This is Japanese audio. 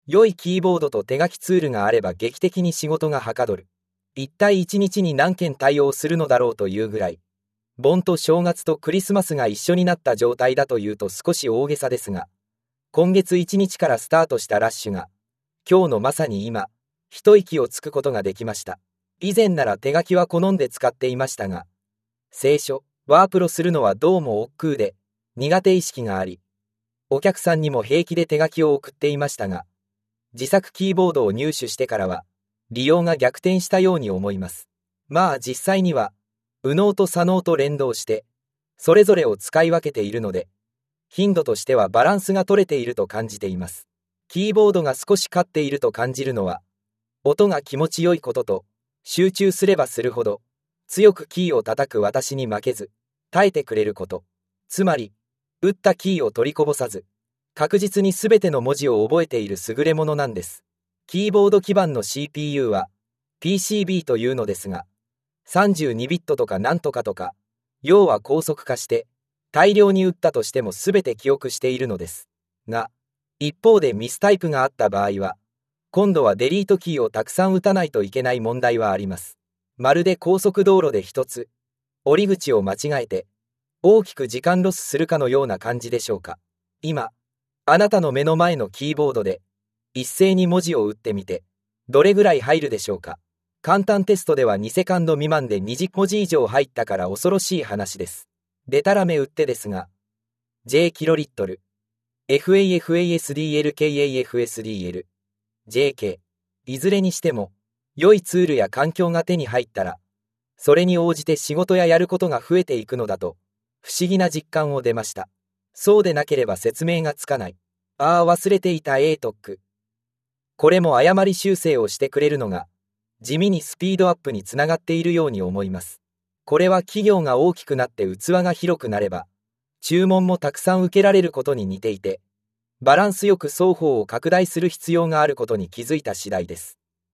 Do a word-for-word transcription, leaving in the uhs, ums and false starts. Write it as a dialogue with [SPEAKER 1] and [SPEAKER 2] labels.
[SPEAKER 1] 良いキーボードと手書きツールがあれば劇的に仕事がはかどる。一体一日に何件対応するのだろうというぐらい、盆と正月とクリスマスが一緒になった状態だというと少し大げさですが、今月いちにちからスタートしたラッシュが、今日のまさに今、一息をつくことができました。以前なら手書きは好んで使っていましたが、清書、ワープロするのはどうも億劫で、苦手意識があり、お客さんにも平気で手書きを送っていましたが、自作キーボードを入手してからは、利用が逆転したように思います。まあ実際には、右脳と左脳と連動して、それぞれを使い分けているので、頻度としてはバランスが取れていると感じています。キーボードが少し勝っていると感じるのは、音が気持ちよいことと、集中すればするほど、強くキーを叩く私に負けず、耐えてくれること。つまり、打ったキーを取りこぼさず、確実にすべての文字を覚えている優れものなんです。キーボード基盤の シーピーユー は ピーシービー というのですが、さんじゅうにビットとかなんとかとか、要は高速化して、大量に打ったとしてもすべて記憶しているのです。が、一方でミスタイプがあった場合は、今度はデリートキーをたくさん打たないといけない問題はあります。まるで高速道路で一つ、折り口を間違えて、大きく時間ロスするかのような感じでしょうか。今、あなたの目の前のキーボードで、一斉に文字を打ってみて、どれぐらい入るでしょうか。簡単テストではにセカンド未満でにじゅう文字以上入ったから恐ろしい話です。でたらめ打ってですが、J キロリットル、エフエーエフエーエスディーエルケーエーエフエスディーエル、ジェーケー、いずれにしても、良いツールや環境が手に入ったら、それに応じて仕事ややることが増えていくのだと、不思議な実感を出ました。そうでなければ説明がつかない。ああ、忘れていた エートック。これも誤り修正をしてくれるのが、地味にスピードアップにつながっているように思います。これは企業が大きくなって器が広くなれば、注文もたくさん受けられることに似ていて、バランスよく双方を拡大する必要があることに気づいた次第です。